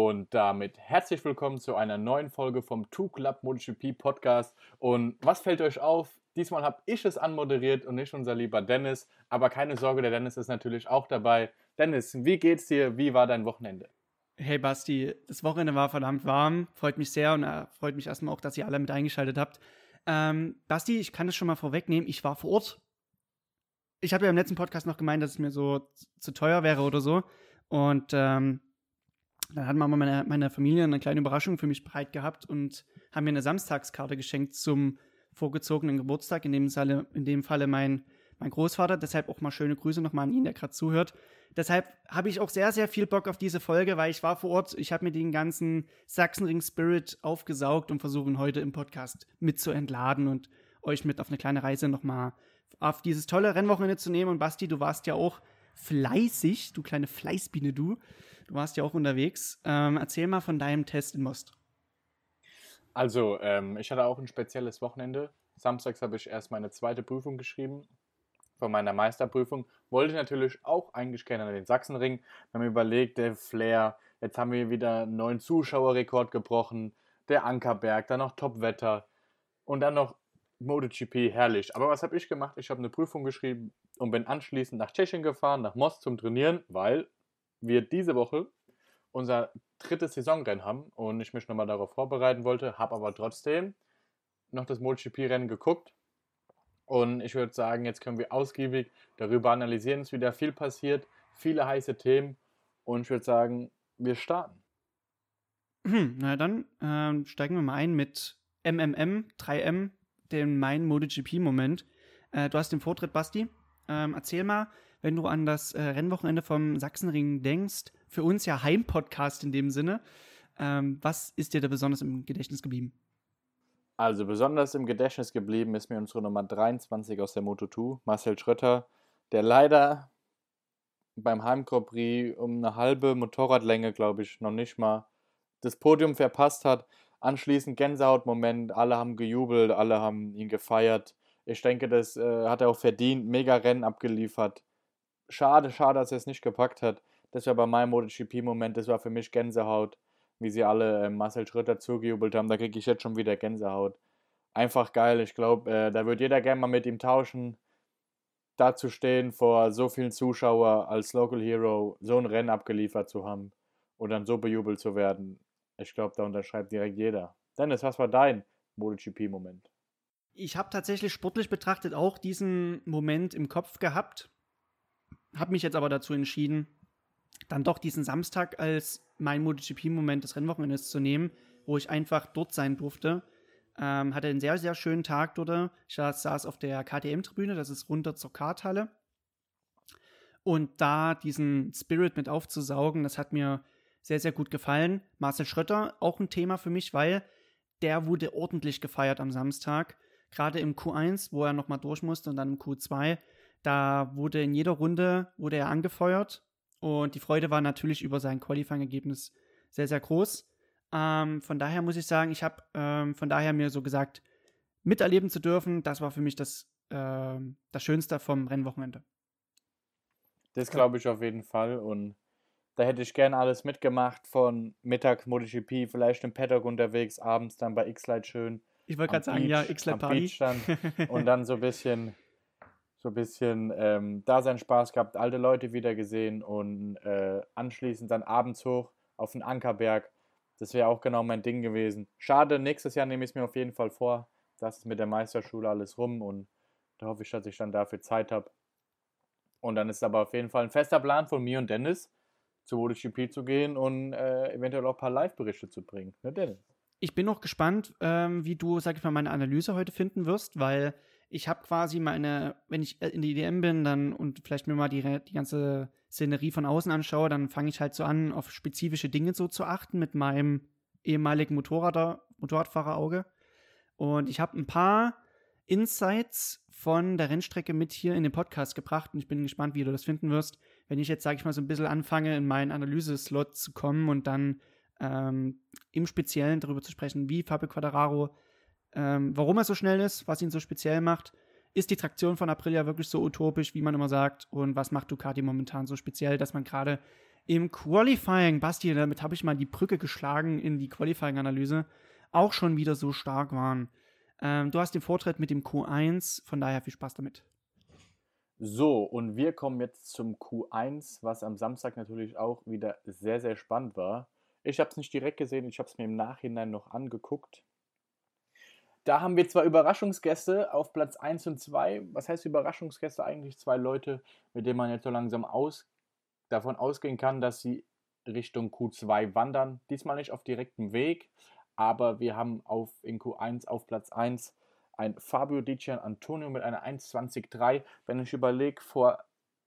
Und damit herzlich willkommen zu einer neuen Folge vom Two Club MotoGP Podcast. Und was fällt euch auf? Diesmal habe ich es anmoderiert und nicht unser lieber Dennis. Aber keine Sorge, der Dennis ist natürlich auch dabei. Dennis, wie geht's dir? Wie war dein Wochenende? Hey Basti, das Wochenende war verdammt warm, freut mich sehr und freut mich erstmal auch, dass ihr alle mit eingeschaltet habt. Basti, ich kann das schon mal vorwegnehmen, ich war vor Ort. Ich habe ja im letzten Podcast noch gemeint, dass es mir so zu teuer wäre oder so. Und dann hat Mama meine Familie eine kleine Überraschung für mich bereit gehabt und haben mir eine Samstagskarte geschenkt zum vorgezogenen Geburtstag, in dem Falle mein Großvater. Deshalb auch mal schöne Grüße nochmal an ihn, der gerade zuhört. Deshalb habe ich auch sehr, sehr viel Bock auf diese Folge, weil ich war vor Ort, ich habe mir den ganzen Sachsenring-Spirit aufgesaugt und versuche ihn heute im Podcast mit zu entladen und euch mit auf eine kleine Reise nochmal auf dieses tolle Rennwochenende zu nehmen. Und Basti, du warst ja auch fleißig, du kleine Fleißbiene, du warst ja auch unterwegs. Erzähl mal von deinem Test in Most. Also, ich hatte auch ein spezielles Wochenende. Samstags habe ich erst meine zweite Prüfung geschrieben von meiner Meisterprüfung. Wollte natürlich auch eigentlich gerne an den Sachsenring. Wir haben überlegt, der Flair, jetzt haben wir wieder einen neuen Zuschauerrekord gebrochen, der Ankerberg, dann noch Topwetter und dann noch MotoGP, herrlich. Aber was habe ich gemacht? Ich habe eine Prüfung geschrieben und bin anschließend nach Tschechien gefahren, nach Most zum Trainieren, weil wir diese Woche unser drittes Saisonrennen haben und ich mich nochmal darauf vorbereiten wollte, habe aber trotzdem noch das MotoGP-Rennen geguckt. Und ich würde sagen, jetzt können wir ausgiebig darüber analysieren. Es ist wieder viel passiert, viele heiße Themen. Und ich würde sagen, wir starten. Na dann steigen wir mal ein mit MMM, 3M, dem Mein MotoGP-Moment. Du hast den Vortritt, Basti. Erzähl mal, wenn du an das Rennwochenende vom Sachsenring denkst, für uns ja Heimpodcast in dem Sinne, was ist dir da besonders im Gedächtnis geblieben? Also besonders im Gedächtnis geblieben ist mir unsere Nummer 23 aus der Moto2, Marcel Schrötter, der leider beim Heim Grand Prix um eine halbe Motorradlänge, glaube ich, noch nicht mal das Podium verpasst hat. Anschließend Gänsehautmoment, alle haben gejubelt, alle haben ihn gefeiert. Ich denke, das hat er auch verdient, mega Rennen abgeliefert. Schade, dass er es nicht gepackt hat. Das war bei meinem MotoGP-Moment, das war für mich Gänsehaut, wie sie alle Marcel Schröter zugejubelt haben. Da kriege ich jetzt schon wieder Gänsehaut. Einfach geil, ich glaube, da würde jeder gerne mal mit ihm tauschen. Da zu stehen vor so vielen Zuschauern als Local Hero, so ein Rennen abgeliefert zu haben und dann so bejubelt zu werden. Ich glaube, da unterschreibt direkt jeder. Dennis, was war dein MotoGP-Moment? Ich habe tatsächlich sportlich betrachtet auch diesen Moment im Kopf gehabt, habe mich jetzt aber dazu entschieden, dann doch diesen Samstag als mein MotoGP-Moment des Rennwochenendes zu nehmen, wo ich einfach dort sein durfte. Hatte einen sehr, sehr schönen Tag dort. Ich saß auf der KTM-Tribüne, das ist runter zur Karthalle. Und da diesen Spirit mit aufzusaugen, das hat mir sehr, sehr gut gefallen. Marcel Schrötter, auch ein Thema für mich, weil der wurde ordentlich gefeiert am Samstag. Gerade im Q1, wo er nochmal durch musste und dann im Q2, da wurde in jeder Runde er angefeuert. Und die Freude war natürlich über sein Qualifying-Ergebnis sehr, sehr groß. Von daher muss ich sagen, ich habe von daher mir so gesagt, miterleben zu dürfen, das war für mich das Schönste vom Rennwochenende. Das glaube ich auf jeden Fall und da hätte ich gerne alles mitgemacht, von Mittag MotoGP, vielleicht im Paddock unterwegs, abends dann bei X-Lite schön Ich wollte am gerade sagen, ja, Beach, X-Lite am Party. Beach dann und dann so ein bisschen da seinen Spaß gehabt, alte Leute wieder gesehen und anschließend dann abends hoch auf den Ankerberg. Das wäre auch genau mein Ding gewesen. Schade, nächstes Jahr nehme ich es mir auf jeden Fall vor. Das ist mit der Meisterschule alles rum und da hoffe ich, dass ich dann dafür Zeit habe. Und dann ist aber auf jeden Fall ein fester Plan von mir und Dennis, zu MotoGP zu gehen und eventuell auch ein paar Live-Berichte zu bringen. Ne, Dennis? Ich bin noch gespannt, wie du, sag ich mal, meine Analyse heute finden wirst, weil ich habe quasi wenn ich in die EDM bin dann und vielleicht mir mal die ganze Szenerie von außen anschaue, dann fange ich halt so an, auf spezifische Dinge so zu achten mit meinem ehemaligen Motorradfahrerauge. Und ich habe ein paar Insights von der Rennstrecke mit hier in den Podcast gebracht und ich bin gespannt, wie du das finden wirst, wenn ich jetzt, sage ich mal, so ein bisschen anfange, in meinen Analyse-Slot zu kommen und dann im Speziellen darüber zu sprechen, wie Fabio Quartararo, warum er so schnell ist, was ihn so speziell macht. Ist die Traktion von Aprilia wirklich so utopisch, wie man immer sagt? Und was macht Ducati momentan so speziell, dass man gerade im Qualifying, Basti, damit habe ich mal die Brücke geschlagen in die Qualifying-Analyse, auch schon wieder so stark waren. Du hast den Vortritt mit dem Q1, von daher viel Spaß damit. So, und wir kommen jetzt zum Q1, was am Samstag natürlich auch wieder sehr, sehr spannend war. Ich habe es nicht direkt gesehen, ich habe es mir im Nachhinein noch angeguckt. Da haben wir zwar Überraschungsgäste auf Platz 1 und 2. Was heißt Überraschungsgäste? Eigentlich zwei Leute, mit denen man jetzt so langsam davon ausgehen kann, dass sie Richtung Q2 wandern. Diesmal nicht auf direktem Weg, aber wir haben in Q1 auf Platz 1 ein Fabio Di Giannantonio mit einer 1,20,3. Wenn ich überlege, vor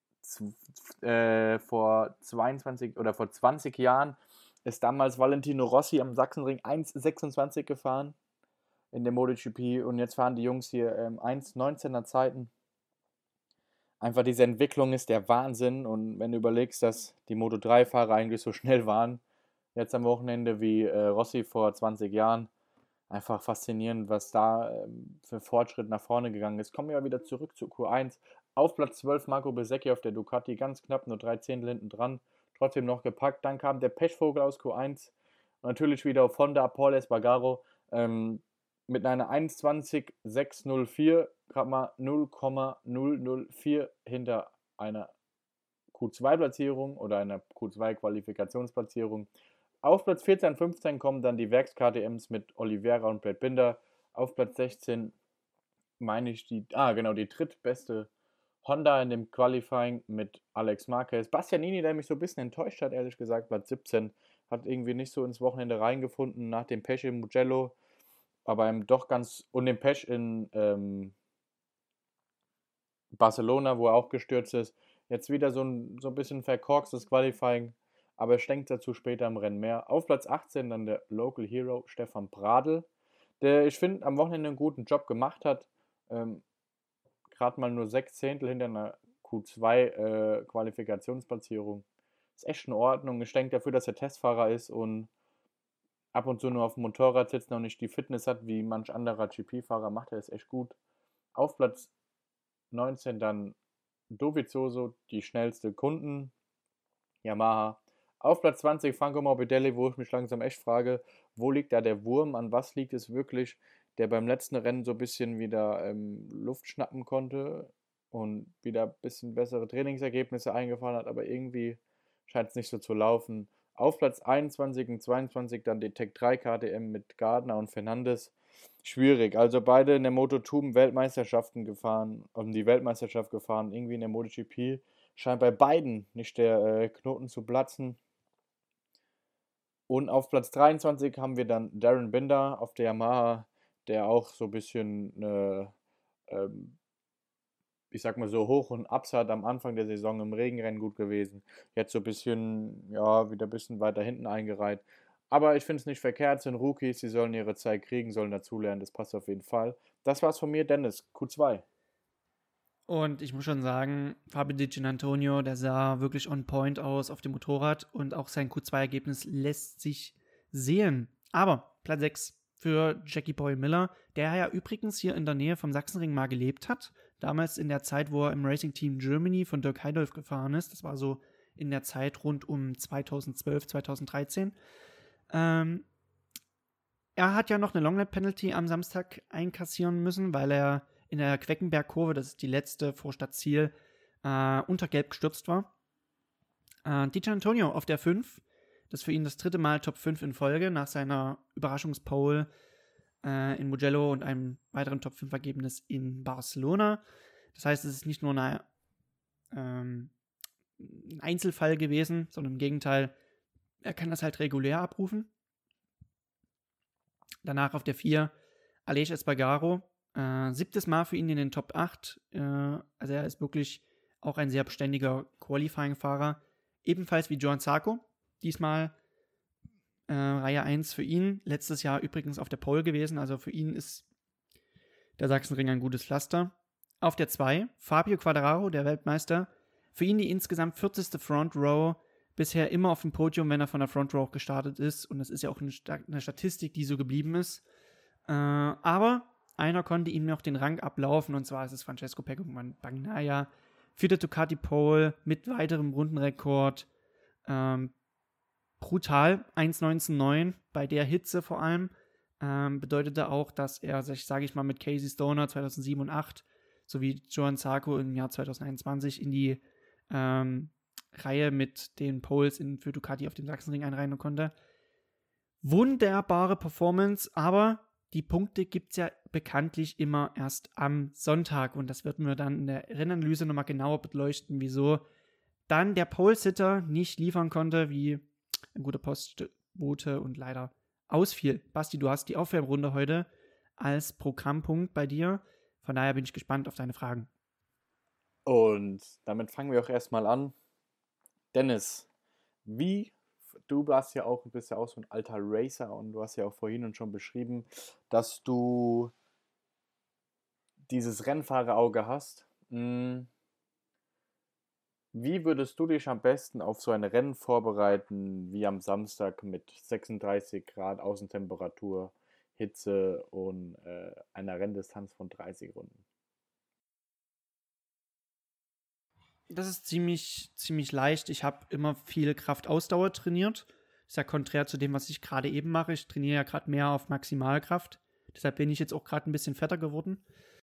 22 oder vor 20 Jahren ist damals Valentino Rossi am Sachsenring 1,26 gefahren in der MotoGP und jetzt fahren die Jungs hier 1,19er Zeiten. Einfach diese Entwicklung ist der Wahnsinn und wenn du überlegst, dass die Moto3-Fahrer eigentlich so schnell waren, jetzt am Wochenende wie Rossi vor 20 Jahren, einfach faszinierend, was da für Fortschritt nach vorne gegangen ist. Kommen wir aber wieder zurück zu Q1. Auf Platz 12 Marco Bezzecchi auf der Ducati, ganz knapp, nur 3 Zehntel hinten dran, trotzdem noch gepackt. Dann kam der Pechvogel aus Q1 und natürlich wieder auf Honda, Paul Espargaro, mit einer 1,20,604, gerade mal 0,004 hinter einer Q2-Platzierung oder einer Q2-Qualifikationsplatzierung. Auf Platz 14 und 15 kommen dann die Werks-KTMs mit Oliveira und Brad Binder. Auf Platz 16 meine ich die drittbeste Honda in dem Qualifying mit Alex Marquez. Bastianini, der mich so ein bisschen enttäuscht hat, ehrlich gesagt, Platz 17, hat irgendwie nicht so ins Wochenende reingefunden nach dem Pech in Mugello. Aber doch ganz, und den Pech in Barcelona, wo er auch gestürzt ist. Jetzt wieder so ein bisschen verkorkstes Qualifying, aber ich denke dazu später im Rennen mehr. Auf Platz 18 dann der Local Hero Stefan Bradl, der, ich finde, am Wochenende einen guten Job gemacht hat. Gerade mal nur 6 Zehntel hinter einer Q2 Qualifikationsplatzierung. Ist echt in Ordnung. Ich denke dafür, dass er Testfahrer ist und ab und zu nur auf dem Motorrad sitzt, noch nicht die Fitness hat wie manch anderer GP-Fahrer, macht er es echt gut. Auf Platz 19 dann Dovizioso, die schnellste Kunden, Yamaha. Auf Platz 20 Franco Morbidelli, wo ich mich langsam echt frage, wo liegt da der Wurm, an was liegt es wirklich, der beim letzten Rennen so ein bisschen wieder Luft schnappen konnte und wieder ein bisschen bessere Trainingsergebnisse eingefahren hat, aber irgendwie scheint es nicht so zu laufen. Auf Platz 21 und 22 dann die Tech 3 KTM mit Gardner und Fernandes. Schwierig. Also beide in der Moto2 Weltmeisterschaften gefahren, um die Weltmeisterschaft gefahren, irgendwie in der MotoGP. Scheint bei beiden nicht der Knoten zu platzen. Und auf Platz 23 haben wir dann Darren Binder auf der Yamaha, der auch so ein bisschen ich sag mal so, Hoch und Ups hat am Anfang der Saison im Regenrennen gut gewesen. Jetzt so ein bisschen, ja, wieder ein bisschen weiter hinten eingereiht. Aber ich finde es nicht verkehrt, sind Rookies, sie sollen ihre Zeit kriegen, sollen dazulernen, das passt auf jeden Fall. Das war's von mir, Dennis, Q2. Und ich muss schon sagen, Fabio Di Giannantonio, der sah wirklich on point aus auf dem Motorrad und auch sein Q2-Ergebnis lässt sich sehen. Aber Platz 6 für Jackie Boy Miller, der ja übrigens hier in der Nähe vom Sachsenring mal gelebt hat. Damals in der Zeit, wo er im Racing Team Germany von Dirk Heidolf gefahren ist. Das war so in der Zeit rund um 2012, 2013. Er hat ja noch eine Longlap-Penalty am Samstag einkassieren müssen, weil er in der Queckenberg-Kurve, das ist die letzte vor Stadtziel, unter Gelb gestürzt war. Di Giannantonio auf der 5, das ist für ihn das dritte Mal Top 5 in Folge nach seiner Überraschungspole in Mugello und einem weiteren Top 5 Ergebnis in Barcelona. Das heißt, es ist nicht nur ein Einzelfall gewesen, sondern im Gegenteil, er kann das halt regulär abrufen. Danach auf der 4 Aleix Espargaro, 7. Mal für ihn in den Top 8. Also er ist wirklich auch ein sehr beständiger Qualifying-Fahrer. Ebenfalls wie Johan Zarco. Diesmal Reihe 1 für ihn. Letztes Jahr übrigens auf der Pole gewesen. Also für ihn ist der Sachsenring ein gutes Pflaster. Auf der 2 Fabio Quartararo, der Weltmeister. Für ihn die insgesamt 40. Front Row. Bisher immer auf dem Podium, wenn er von der Front Row gestartet ist. Und das ist ja auch eine Statistik, die so geblieben ist. Aber einer konnte ihm noch den Rang ablaufen, und zwar ist es Francesco Pecco Bagnaia für der Ducati Pole mit weiterem Rundenrekord. Brutal, 1,19,9 bei der Hitze vor allem. Bedeutete auch, dass er sich, sage ich mal, mit Casey Stoner 2007 und 2008 sowie Johan Zarco im Jahr 2021 in die Reihe mit den Poles für Ducati auf dem Sachsenring einreihen konnte. Wunderbare Performance, aber die Punkte gibt es ja bekanntlich immer erst am Sonntag und das werden wir dann in der Rennanalyse nochmal genauer beleuchten, wieso dann der Pole-Sitter nicht liefern konnte, wie ein guter Postbote und leider ausfiel. Basti, du hast die Aufwärmrunde heute als Programmpunkt bei dir, von daher bin ich gespannt auf deine Fragen. Und damit fangen wir auch erstmal an. Dennis, du bist ja auch so ein alter Racer und du hast ja auch vorhin schon beschrieben, dass du dieses Rennfahrerauge hast. Wie würdest du dich am besten auf so ein Rennen vorbereiten, wie am Samstag mit 36 Grad Außentemperatur, Hitze und einer Renndistanz von 30 Runden? Das ist ziemlich leicht. Ich habe immer viel Kraftausdauer trainiert. Das ist ja konträr zu dem, was ich gerade eben mache. Ich trainiere ja gerade mehr auf Maximalkraft. Deshalb bin ich jetzt auch gerade ein bisschen fetter geworden.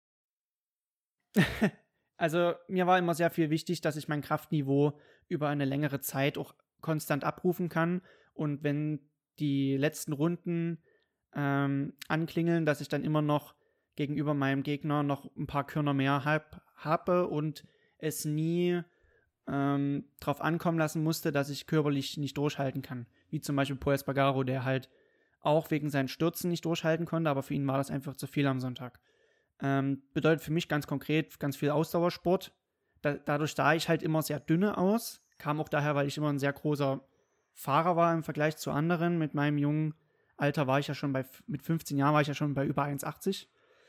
Also mir war immer sehr viel wichtig, dass ich mein Kraftniveau über eine längere Zeit auch konstant abrufen kann. Und wenn die letzten Runden anklingeln, dass ich dann immer noch gegenüber meinem Gegner noch ein paar Körner mehr habe und es nie drauf ankommen lassen musste, dass ich körperlich nicht durchhalten kann. Wie zum Beispiel Pol Espargaro, der halt auch wegen seinen Stürzen nicht durchhalten konnte, aber für ihn war das einfach zu viel am Sonntag. Bedeutet für mich ganz konkret ganz viel Ausdauersport. Dadurch sah ich halt immer sehr dünne aus. Kam auch daher, weil ich immer ein sehr großer Fahrer war im Vergleich zu anderen. Mit meinem jungen Alter war ich ja schon mit 15 Jahren war ich ja schon bei über 1,80.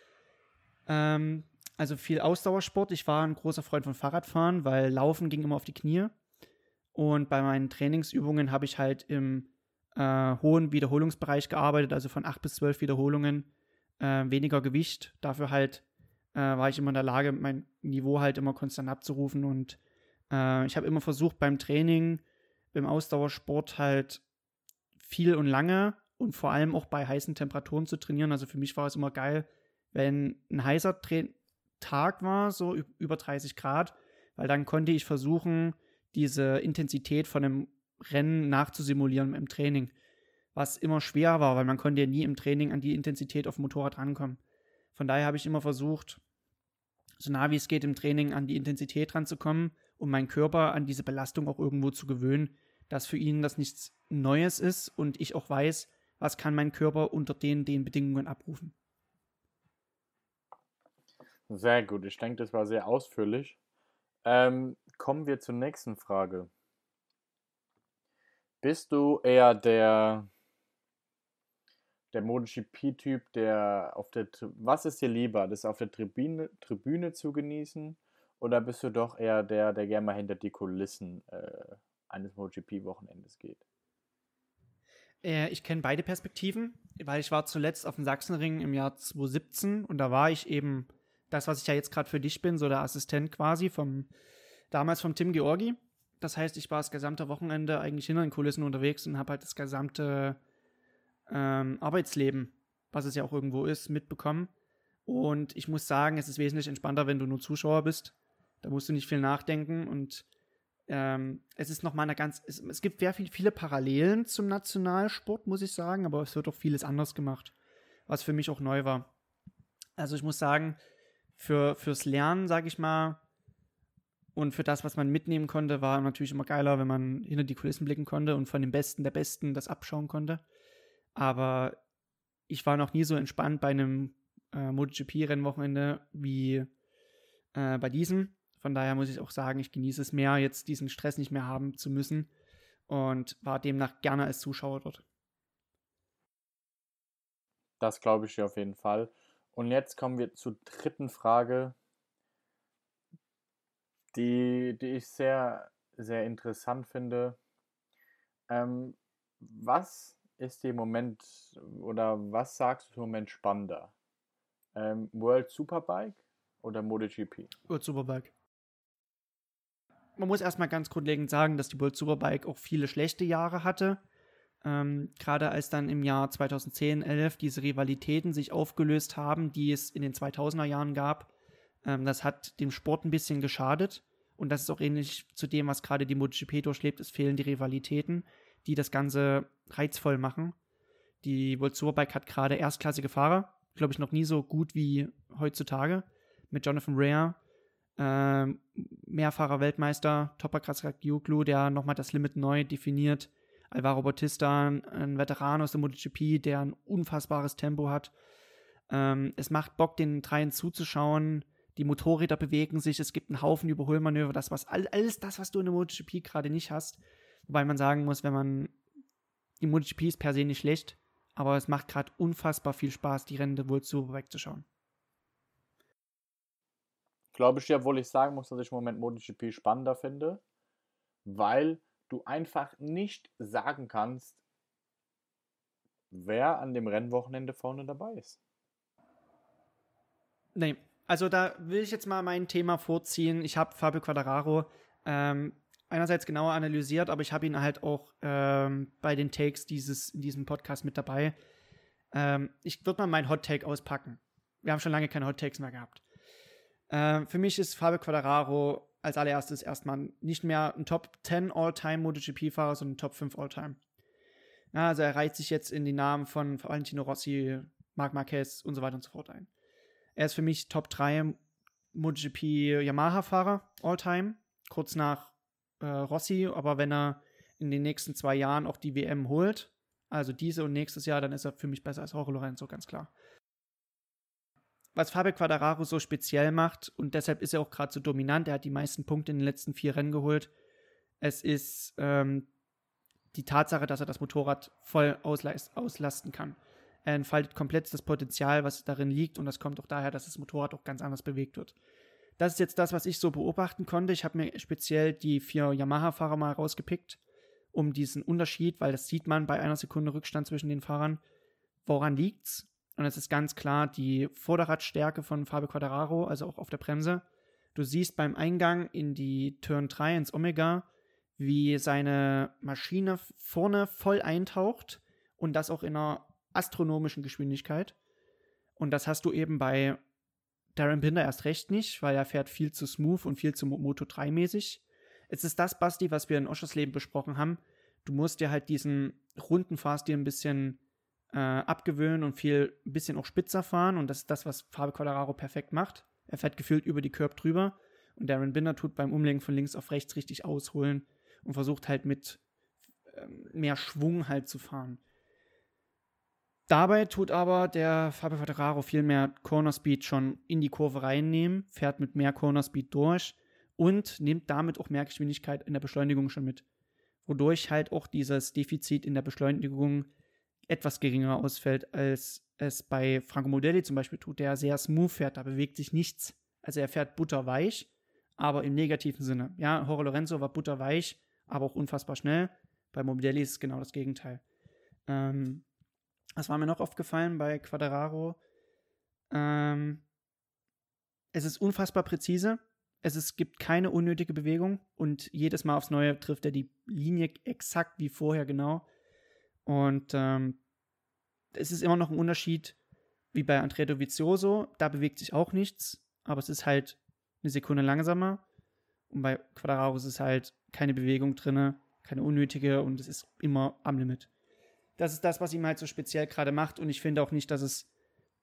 Also viel Ausdauersport. Ich war ein großer Freund von Fahrradfahren, weil Laufen ging immer auf die Knie. Und bei meinen Trainingsübungen habe ich halt im hohen Wiederholungsbereich gearbeitet, also von 8 bis 12 Wiederholungen, weniger Gewicht. Dafür halt war ich immer in der Lage, mein Niveau halt immer konstant abzurufen. Und ich habe immer versucht, beim Training, beim Ausdauersport halt viel und lange und vor allem auch bei heißen Temperaturen zu trainieren. Also für mich war es immer geil, wenn ein heißer Tag war, so über 30 Grad, weil dann konnte ich versuchen, diese Intensität von einem Rennen nachzusimulieren im Training, was immer schwer war, weil man konnte ja nie im Training an die Intensität auf dem Motorrad rankommen. Von daher habe ich immer versucht, so nah wie es geht im Training an die Intensität ranzukommen, um meinen Körper an diese Belastung auch irgendwo zu gewöhnen, dass für ihn das nichts Neues ist und ich auch weiß, was kann mein Körper unter den Bedingungen abrufen. Sehr gut, ich denke, das war sehr ausführlich. Kommen wir zur nächsten Frage. Bist du eher der MotoGP-Typ, was ist dir lieber, das auf der Tribüne zu genießen, oder bist du doch eher der gerne mal hinter die Kulissen eines MotoGP-Wochenendes geht? Ich kenne beide Perspektiven, weil ich war zuletzt auf dem Sachsenring im Jahr 2017 und da war ich eben das, was ich ja jetzt gerade für dich bin, so der Assistent quasi damals vom Tim Georgi. Das heißt, ich war das gesamte Wochenende eigentlich hinter den Kulissen unterwegs und habe halt das gesamte Arbeitsleben, was es ja auch irgendwo ist, mitbekommen. Und ich muss sagen, es ist wesentlich entspannter, wenn du nur Zuschauer bist. Da musst du nicht viel nachdenken und es ist nochmal es gibt sehr viele Parallelen zum Nationalsport, muss ich sagen, aber es wird auch vieles anders gemacht, was für mich auch neu war. Also ich muss sagen, fürs Lernen, sage ich mal, und für das, was man mitnehmen konnte, war natürlich immer geiler, wenn man hinter die Kulissen blicken konnte und von dem Besten der Besten das abschauen konnte. Aber ich war noch nie so entspannt bei einem MotoGP-Rennwochenende wie bei diesem. Von daher muss ich auch sagen, ich genieße es mehr, jetzt diesen Stress nicht mehr haben zu müssen und war demnach gerne als Zuschauer dort. Das glaube ich dir auf jeden Fall. Und jetzt kommen wir zur dritten Frage, die ich sehr, sehr interessant finde. Was ist dir im Moment oder was sagst du im Moment spannender? World Superbike oder MotoGP? Gut, Superbike. man muss erstmal ganz grundlegend sagen, dass die World Superbike auch viele schlechte Jahre hatte. Gerade als dann im Jahr 2010, 11 diese Rivalitäten sich aufgelöst haben, die es in den 2000er Jahren gab, das hat dem Sport ein bisschen geschadet. Und das ist auch ähnlich zu dem, was gerade die MotoGP durchlebt. Es fehlen die Rivalitäten, die das Ganze reizvoll machen. Die World Superbike hat gerade erstklassige Fahrer, glaube ich, noch nie so gut wie heutzutage. Mit Jonathan Rea, mehrfacher Weltmeister, Toprak Razgatlioglu, der nochmal das Limit neu definiert. Alvaro Bautista, ein Veteran aus der MotoGP, der ein unfassbares Tempo hat. Es macht Bock, den dreien zuzuschauen. Die Motorräder bewegen sich, es gibt einen Haufen Überholmanöver, alles das, was du in der MotoGP gerade nicht hast. Wobei man sagen muss, die MotoGP ist per se nicht schlecht, aber es macht gerade unfassbar viel Spaß, die Rennen der World Superbike wegzuschauen. Glaube ich dir, obwohl ich sagen muss, dass ich im Moment MotoGP spannender finde, weil du einfach nicht sagen kannst, wer an dem Rennwochenende vorne dabei ist. Nee, also da will ich jetzt mal mein Thema vorziehen. Ich habe Fabio Quartararo einerseits genauer analysiert, aber ich habe ihn halt auch bei den Takes in diesem Podcast mit dabei. Ich würde mal meinen Hot Take auspacken. Wir haben schon lange keine Hot Takes mehr gehabt. Für mich ist Fabio Quartararo als allererstes erstmal nicht mehr ein Top 10 All-Time MotoGP-Fahrer, sondern ein Top 5 All-Time. Ja, also er reiht sich jetzt in die Namen von Valentino Rossi, Marc Marquez und so weiter und so fort ein. Er ist für mich Top 3 MotoGP Yamaha-Fahrer All-Time, kurz nach Rossi, aber wenn er in den nächsten 2 Jahren auch die WM holt, also diese und nächstes Jahr, dann ist er für mich besser als Jorge Lorenzo, ganz klar. Was Fabio Quartararo so speziell macht, und deshalb ist er auch gerade so dominant, er hat die meisten Punkte in den letzten 4 Rennen geholt, es ist die Tatsache, dass er das Motorrad voll auslasten kann. Er entfaltet komplett das Potenzial, was darin liegt, und das kommt auch daher, dass das Motorrad auch ganz anders bewegt wird. Das ist jetzt das, was ich so beobachten konnte. Ich habe mir speziell die 4 Yamaha-Fahrer mal rausgepickt, um diesen Unterschied, weil das sieht man bei einer Sekunde Rückstand zwischen den Fahrern. Woran liegt's? Und es ist ganz klar die Vorderradstärke von Fabio Quartararo, also auch auf der Bremse. Du siehst beim Eingang in die Turn 3 ins Omega, wie seine Maschine vorne voll eintaucht und das auch in einer astronomischen Geschwindigkeit. Und das hast du eben bei Darryn Binder erst recht nicht, weil er fährt viel zu smooth und viel zu Moto3-mäßig. Es ist das, Basti, was wir in Oschersleben besprochen haben. Du musst dir halt diesen runden Fahrstil ein bisschen abgewöhnen und ein bisschen auch spitzer fahren. Und das ist das, was Fabio Quartararo perfekt macht. Er fährt gefühlt über die Curb drüber. Und Darryn Binder tut beim Umlenken von links auf rechts richtig ausholen und versucht halt mit mehr Schwung halt zu fahren. Dabei tut aber der Fabio Quartararo viel mehr Corner Speed schon in die Kurve reinnehmen, fährt mit mehr Corner Speed durch und nimmt damit auch mehr Geschwindigkeit in der Beschleunigung schon mit. Wodurch halt auch dieses Defizit in der Beschleunigung etwas geringer ausfällt, als es bei Franco Morbidelli zum Beispiel tut, der sehr smooth fährt, da bewegt sich nichts. Also er fährt butterweich, aber im negativen Sinne. Ja, Jorge Lorenzo war butterweich, aber auch unfassbar schnell. Bei Morbidelli ist es genau das Gegenteil. Was war mir noch aufgefallen bei Quartararo? Es ist unfassbar präzise. Es gibt keine unnötige Bewegung und jedes Mal aufs Neue trifft er die Linie exakt wie vorher genau. Und es ist immer noch ein Unterschied wie bei Andrea Dovizioso. Da bewegt sich auch nichts, aber es ist halt eine Sekunde langsamer. Und bei Quartararo ist es halt keine Bewegung drin, keine unnötige, und es ist immer am Limit. Das ist das, was ihm halt so speziell gerade macht, und ich finde auch nicht, dass es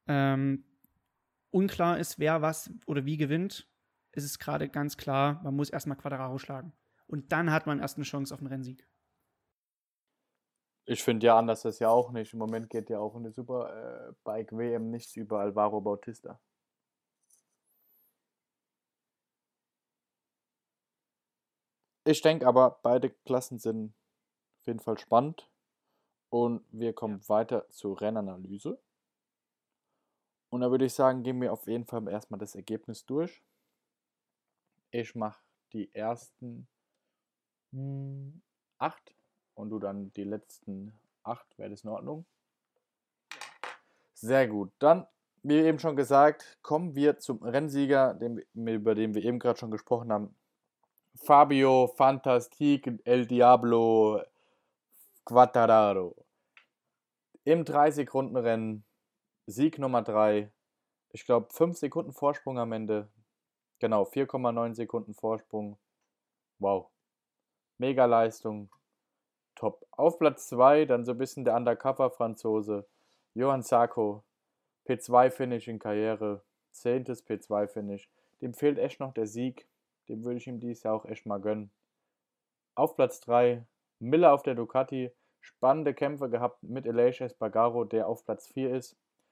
unklar ist, wer was oder wie gewinnt. Es ist gerade ganz klar, man muss erstmal Quartararo schlagen. Und dann hat man erst eine Chance auf einen Rennsieg. Ich finde ja anders ist ja auch nicht. Im Moment geht ja auch in der Superbike-WM nichts über Alvaro Bautista. Ich denke aber, beide Klassen sind auf jeden Fall spannend. Und wir kommen weiter zur Rennanalyse. Und da würde ich sagen, gehen wir auf jeden Fall erstmal das Ergebnis durch. Ich mache die ersten 8 und du dann die letzten 8. Wäre das in Ordnung? Sehr gut. Dann, wie eben schon gesagt, kommen wir zum Rennsieger, über den wir eben gerade schon gesprochen haben. Fabio Fantastique El Diablo Quartararo. Im 3-Sekunden-Rennen, Sieg Nummer 3. Ich glaube, 5 Sekunden Vorsprung am Ende. Genau, 4,9 Sekunden Vorsprung. Wow. Mega Leistung. Top. Auf Platz 2 dann so ein bisschen der Undercover-Franzose. Johann Zarco. P2-Finish in Karriere. 10. P2-Finish. Dem fehlt echt noch der Sieg. Dem würde ich ihm dieses Jahr auch echt mal gönnen. Auf Platz 3 Miller auf der Ducati. Spannende Kämpfe gehabt mit Aleix Espargaro, der auf Platz 4 ist.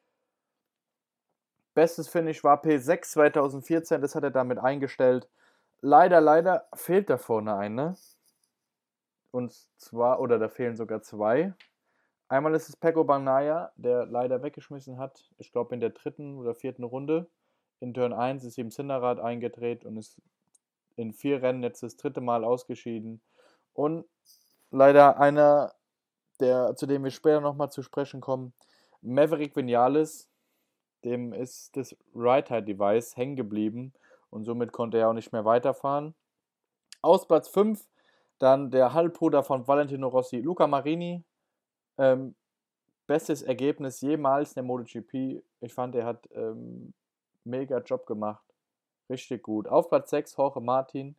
Bestes Finish war P6 2014, das hat er damit eingestellt. Leider fehlt da vorne eine. Und zwar, oder da fehlen sogar 2. Einmal ist es Pecco Bagnaia, der leider weggeschmissen hat. Ich glaube in der 3. oder 4. Runde. In Turn 1 ist ihm Zinnerrad eingedreht und ist in 4 Rennen jetzt das 3. Mal ausgeschieden. Und leider einer, zu dem wir später nochmal zu sprechen kommen, Maverick Vinales, dem ist das Right-Hand-Device hängen geblieben und somit konnte er auch nicht mehr weiterfahren. Aus Platz 5 dann der Halbbruder von Valentino Rossi, Luca Marini. Bestes Ergebnis jemals in der MotoGP. Ich fand, er hat mega Job gemacht. Richtig gut. Auf Platz 6 Jorge Martin.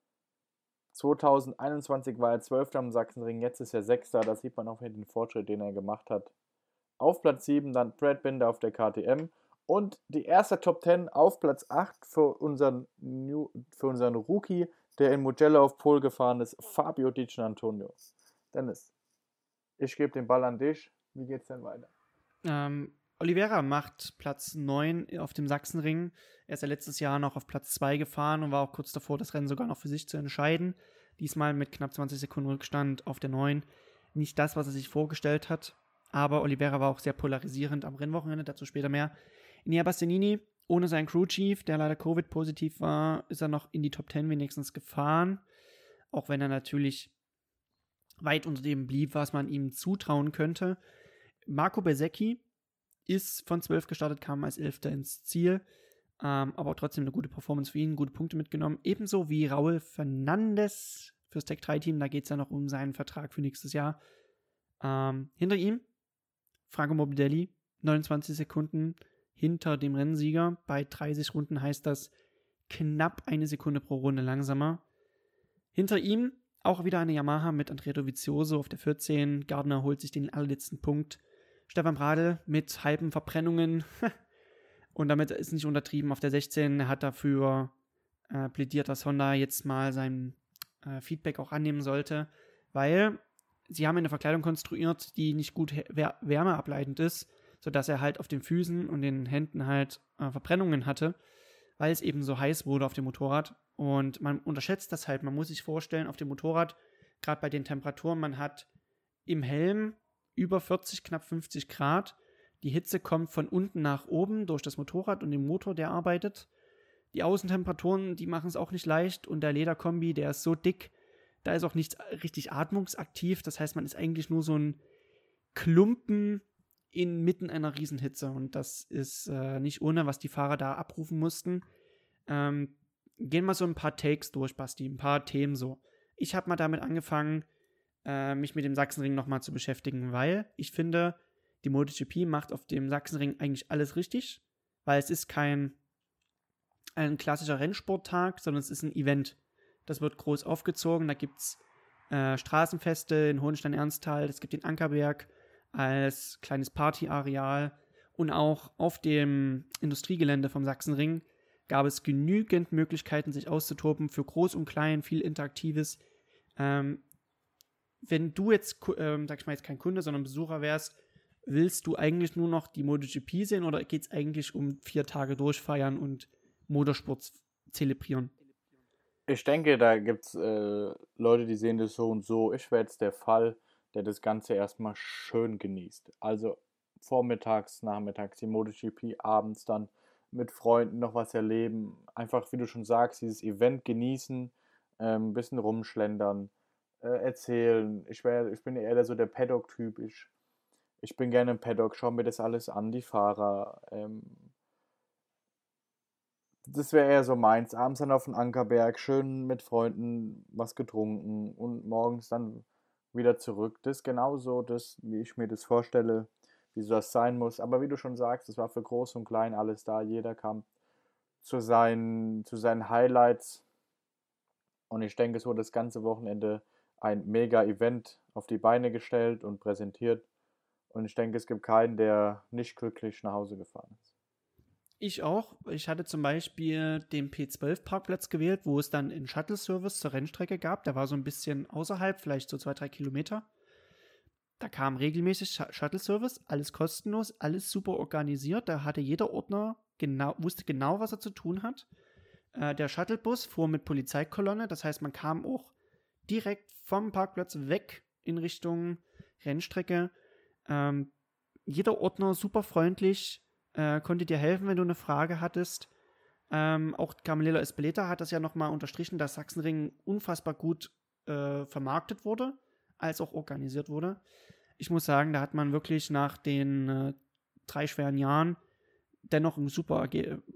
2021 war er 12. am Sachsenring, jetzt ist er 6. Da sieht man auch den Fortschritt, den er gemacht hat. Auf Platz 7 dann Brad Binder auf der KTM. Und die erste Top 10 auf Platz 8 für unseren Rookie, der in Mugello auf Pole gefahren ist, Fabio Di Giannantonio. Dennis, ich gebe den Ball an dich. Wie geht's denn weiter? Oliveira macht Platz 9 auf dem Sachsenring. Er ist ja letztes Jahr noch auf Platz 2 gefahren und war auch kurz davor, das Rennen sogar noch für sich zu entscheiden. Diesmal mit knapp 20 Sekunden Rückstand auf der 9. Nicht das, was er sich vorgestellt hat, aber Oliveira war auch sehr polarisierend am Rennwochenende, dazu später mehr. Enea Bastianini, ohne seinen Crewchief, der leider Covid-positiv war, ist er noch in die Top 10 wenigstens gefahren, auch wenn er natürlich weit unter dem blieb, was man ihm zutrauen könnte. Marco Bezzecchi ist von 12 gestartet, kam als 11. ins Ziel, aber trotzdem eine gute Performance für ihn, gute Punkte mitgenommen. Ebenso wie Raúl Fernandez fürs Tech 3-Team, da geht es ja noch um seinen Vertrag für nächstes Jahr. Hinter ihm Franco Morbidelli, 29 Sekunden hinter dem Rennsieger. Bei 30 Runden heißt das knapp 1 Sekunde pro Runde langsamer. Hinter ihm auch wieder eine Yamaha mit Andrea Dovizioso auf der 14. Gardner holt sich den allerletzten Punkt. Stefan Bradl mit halben Verbrennungen. Und damit ist nicht untertrieben auf der 16. Er hat dafür plädiert, dass Honda jetzt mal sein Feedback auch annehmen sollte, weil sie haben eine Verkleidung konstruiert, die nicht gut wärmeableitend ist, sodass er halt auf den Füßen und den Händen halt Verbrennungen hatte, weil es eben so heiß wurde auf dem Motorrad. Und man unterschätzt das halt. Man muss sich vorstellen, auf dem Motorrad, gerade bei den Temperaturen, man hat im Helm über 40, knapp 50 Grad. Die Hitze kommt von unten nach oben durch das Motorrad und den Motor, der arbeitet. Die Außentemperaturen, die machen es auch nicht leicht. Und der Lederkombi, der ist so dick, da ist auch nichts richtig atmungsaktiv. Das heißt, man ist eigentlich nur so ein Klumpen inmitten einer Riesenhitze. Und das ist nicht ohne, was die Fahrer da abrufen mussten. Gehen mal so ein paar Takes durch, Basti, ein paar Themen so. Ich habe mal damit angefangen, mich mit dem Sachsenring nochmal zu beschäftigen, weil ich finde, die MotoGP macht auf dem Sachsenring eigentlich alles richtig, weil es ist kein ein klassischer Rennsporttag, sondern es ist ein Event. Das wird groß aufgezogen, da gibt es Straßenfeste in Hohenstein-Ernsthal, es gibt den Ankerberg als kleines Partyareal und auch auf dem Industriegelände vom Sachsenring gab es genügend Möglichkeiten, sich auszutoben, für Groß und Klein, viel Interaktives. Wenn du jetzt, sag ich mal jetzt kein Kunde, sondern Besucher wärst, willst du eigentlich nur noch die MotoGP sehen oder geht es eigentlich um 4 Tage durchfeiern und Motorsport zelebrieren? Ich denke, da gibt es Leute, die sehen das so und so. Ich wäre jetzt der Fall, der das Ganze erstmal schön genießt. Also vormittags, nachmittags die MotoGP, abends dann mit Freunden noch was erleben. Einfach, wie du schon sagst, dieses Event genießen, ein bisschen rumschlendern, erzählen. Ich bin eher so der Paddock-Typ. Ich bin gerne im Paddock, schaue mir das alles an, die Fahrer. Das wäre eher so meins. Abends dann auf den Ankerberg, schön mit Freunden was getrunken und morgens dann wieder zurück. Das ist genauso das, wie ich mir das vorstelle, wie so das sein muss. Aber wie du schon sagst, es war für Groß und Klein alles da. Jeder kam zu seinen Highlights. Und ich denke, es wurde das ganze Wochenende ein Mega-Event auf die Beine gestellt und präsentiert. Und ich denke, es gibt keinen, der nicht glücklich nach Hause gefahren ist. Ich auch. Ich hatte zum Beispiel den P12-Parkplatz gewählt, wo es dann einen Shuttle-Service zur Rennstrecke gab. Der war so ein bisschen außerhalb, vielleicht so 2, 3 Kilometer. Da kam regelmäßig Shuttle-Service, alles kostenlos, alles super organisiert. Da hatte jeder Ordner wusste genau, was er zu tun hat. Der Shuttlebus fuhr mit Polizeikolonne, das heißt, man kam auch direkt vom Parkplatz weg in Richtung Rennstrecke. Jeder Ordner super freundlich, konnte dir helfen, wenn du eine Frage hattest. Auch Carmelilla Espeleta hat das ja nochmal unterstrichen, dass Sachsenring unfassbar gut vermarktet wurde, als auch organisiert wurde. Ich muss sagen, da hat man wirklich nach den 3 schweren Jahren dennoch ein super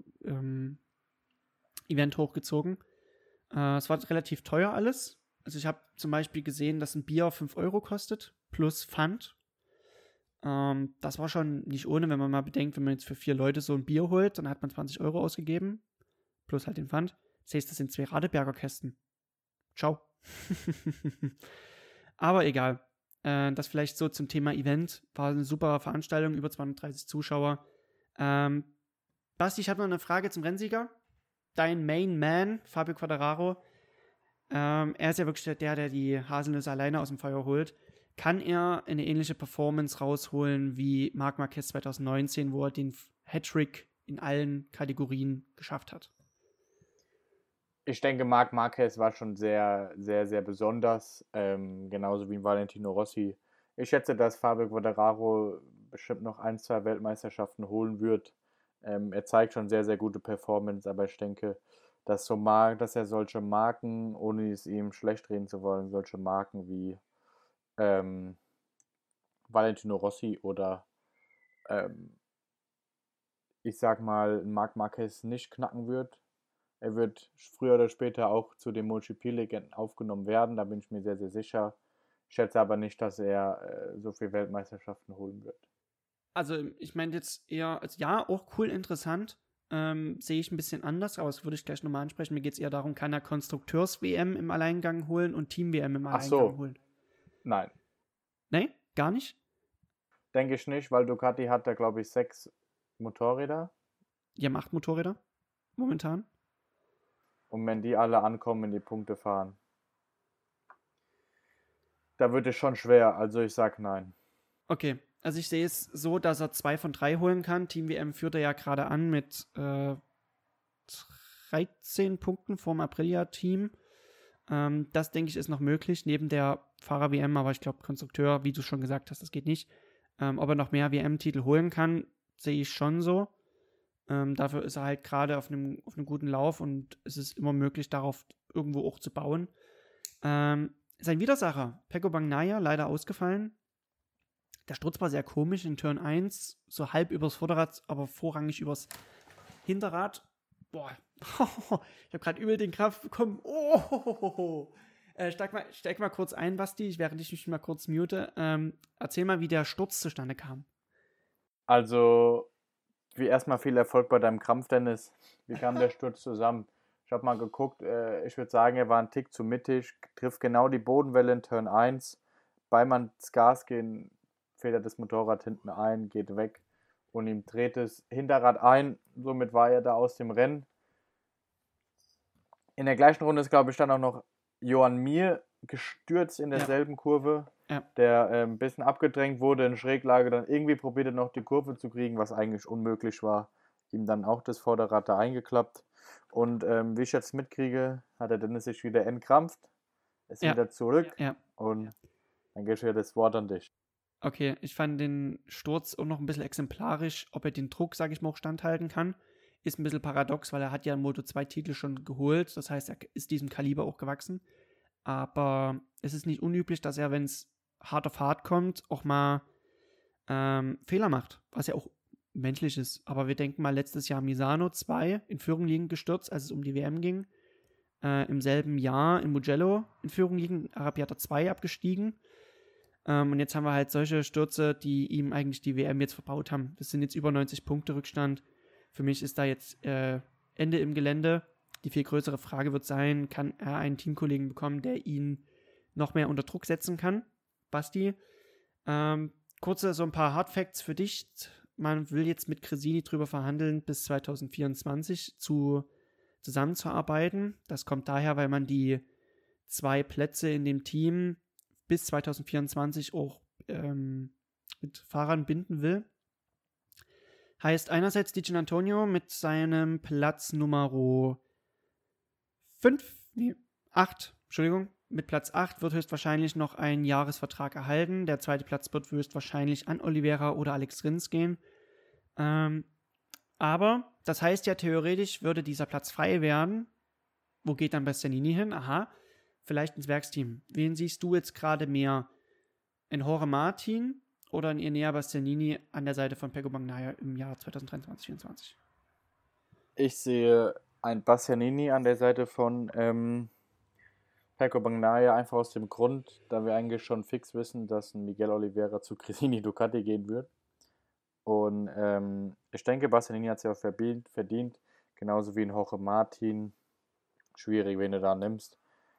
Event hochgezogen. Es war relativ teuer alles. Also ich habe zum Beispiel gesehen, dass ein Bier 5 Euro kostet, plus Pfand. Das war schon nicht ohne, wenn man mal bedenkt, wenn man jetzt für 4 Leute so ein Bier holt, dann hat man 20 Euro ausgegeben, plus halt den Pfand. Das heißt, das sind 2 Radeberger Kästen. Ciao. Aber egal. Das vielleicht so zum Thema Event. War eine super Veranstaltung, über 230 Zuschauer. Basti, ich habe noch eine Frage zum Rennsieger. Dein Main Man, Fabio Quartararo, er ist ja wirklich der die Haselnüsse alleine aus dem Feuer holt. Kann er eine ähnliche Performance rausholen wie Marc Marquez 2019, wo er den Hattrick in allen Kategorien geschafft hat? Ich denke, Marc Marquez war schon sehr, sehr, sehr besonders, genauso wie Valentino Rossi. Ich schätze, dass Fabio Quartararo bestimmt noch 1, 2 Weltmeisterschaften holen wird. Er zeigt schon sehr, sehr gute Performance, aber ich denke, dass er solche Marken, ohne es ihm schlecht reden zu wollen, solche Marken wie ähm, Valentino Rossi oder ähm, ich sag mal, Marc Marquez nicht knacken wird. Er wird früher oder später auch zu den MotoGP-Legenden aufgenommen werden, da bin ich mir sehr, sehr sicher. Ich schätze aber nicht, dass er so viele Weltmeisterschaften holen wird. Also, ich meine jetzt eher, also ja, auch cool, interessant. Sehe ich ein bisschen anders, aber das würde ich gleich nochmal ansprechen. Mir geht es eher darum, kann er Konstrukteurs-WM im Alleingang holen und Team-WM im Ach Alleingang so, holen? nein, Nee, gar nicht? denke ich nicht, weil Ducati hat da, glaube ich, 6 Motorräder. Die haben 8 Motorräder momentan. Und wenn die alle ankommen, in die Punkte fahren, da wird es schon schwer. Also ich sag nein. Okay, also ich sehe es so, dass er 2 von 3 holen kann. Team WM führt er ja gerade an mit 13 Punkten vom Aprilia-Team. Das, denke ich, ist noch möglich, neben der Fahrer-WM, aber ich glaube, Konstrukteur, wie du schon gesagt hast, das geht nicht. Ob er noch mehr WM-Titel holen kann, sehe ich schon so. Dafür ist er halt gerade auf einem guten Lauf und es ist immer möglich, darauf irgendwo auch zu bauen. Sein Widersacher, Pecco Bagnaia, leider ausgefallen. Der Sturz war sehr komisch in Turn 1, so halb übers Vorderrad, aber vorrangig übers Hinterrad. Boah, ich habe gerade übel den Kraft bekommen. Steig mal kurz ein, Basti, während ich mich mal kurz mute. Erzähl mal, wie der Sturz zustande kam. Also, wie erstmal viel Erfolg bei deinem Krampf, Dennis. Wie kam der Sturz zusammen? Ich habe mal geguckt, ich würde sagen, er war ein Tick zu mittig, trifft genau die Bodenwelle in Turn 1. Beim ans Gas gehen, federt das Motorrad hinten ein, geht weg und ihm dreht das Hinterrad ein. Somit war er da aus dem Rennen. In der gleichen Runde ist, glaube ich, dann auch noch Johann Mir gestürzt in derselben Kurve, Ja. der ein bisschen abgedrängt wurde in Schräglage, dann irgendwie probierte noch die Kurve zu kriegen, was eigentlich unmöglich war. Ihm dann auch das Vorderrad da eingeklappt. Und wie ich jetzt mitkriege, hat der Dennis sich wieder entkrampft, ist wieder zurück und dann geht wieder das Wort an dich. Okay, ich fand den Sturz auch noch ein bisschen exemplarisch, ob er den Druck, sage ich mal, auch standhalten kann. Ist ein bisschen paradox, weil er hat ja einen Moto2-Titel schon geholt. Das heißt, er ist diesem Kaliber auch gewachsen. Aber es ist nicht unüblich, dass er, wenn es hart auf hart kommt, auch mal Fehler macht. Was ja auch menschlich ist. Aber wir denken mal, letztes Jahr Misano 2 in Führung liegend gestürzt, als es um die WM ging. Im selben Jahr in Mugello in Führung liegend, Arrabbiata 2 abgestiegen. Und jetzt haben wir halt solche Stürze, die ihm eigentlich die WM jetzt verbaut haben. Das sind jetzt über 90 Punkte Rückstand. Für mich ist da jetzt Ende im Gelände. Die viel größere Frage wird sein, kann er einen Teamkollegen bekommen, der ihn noch mehr unter Druck setzen kann? Basti, kurze so ein paar Hardfacts für dich. Man will jetzt mit Cresini drüber verhandeln, bis 2024 zusammenzuarbeiten. Das kommt daher, weil man die 2 Plätze in dem Team bis 2024 auch mit Fahrern binden will. Heißt einerseits Di Giannantonio mit seinem Platz Nummer 8, mit Platz 8 wird höchstwahrscheinlich noch ein Jahresvertrag erhalten. Der zweite Platz wird höchstwahrscheinlich an Oliveira oder Alex Rins gehen. Aber das heißt ja, theoretisch würde dieser Platz frei werden. Wo geht dann Bastianini hin? Aha, vielleicht ins Werksteam. Wen siehst du jetzt gerade mehr? In Jorge Martin oder in Enea Bastianini an der Seite von Pecco Bagnaia im Jahr 2023-2024? Ich sehe ein Bastianini an der Seite von Pecco Bagnaia einfach aus dem Grund, da wir eigentlich schon fix wissen, dass ein Miguel Oliveira zu Cresini Ducati gehen wird. Und ich denke, Bastianini hat es ja auch verdient, genauso wie ein Jorge Martin. Schwierig, wen du da nimmst.